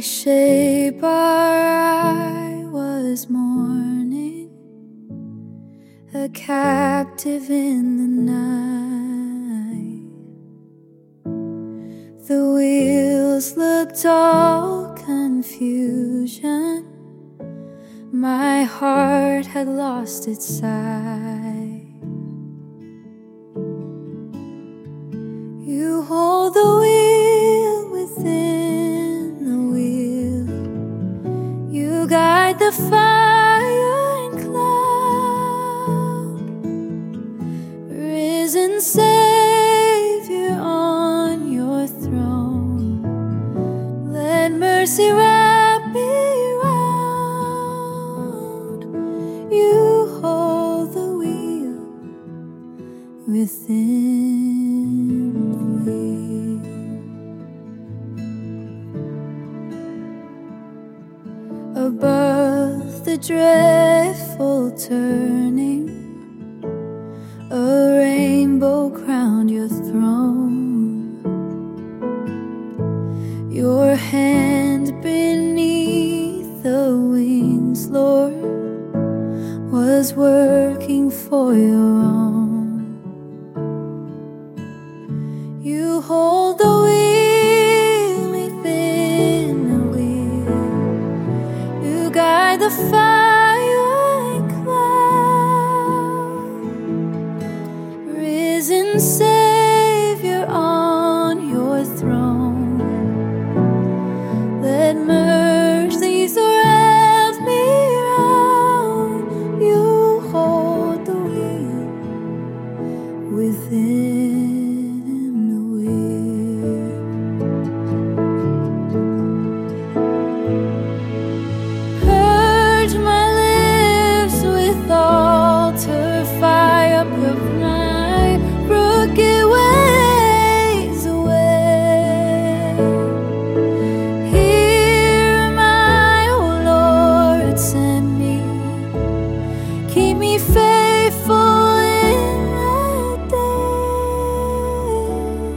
shape I was mourning, a captive in the night. The wheels looked all confusion, my heart had lost its sight. You hold the wheel within the wheel, you guide the fire and cloud. Risen Savior on your throne, let mercy wrap me round. You hold the wheel within. Above the dreadful turning, a rainbow crowned your throne. Your hand beneath the wings, Lord, was working for your own. You hold the wheel within the wheel, you guide the fire and cloud. Risen Savior on your throne, let mercy surround me round. You hold the wheel within. Keep me faithful in the day.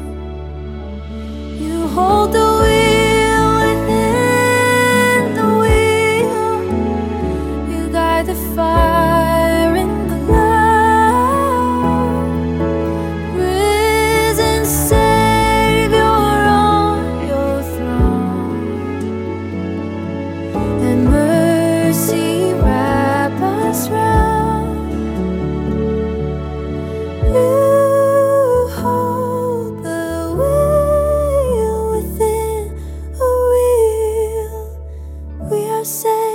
You hold the wheel within the wheel, you guide the fire and cloud. Risen Savior on your throne, and mercy wrap us round. Say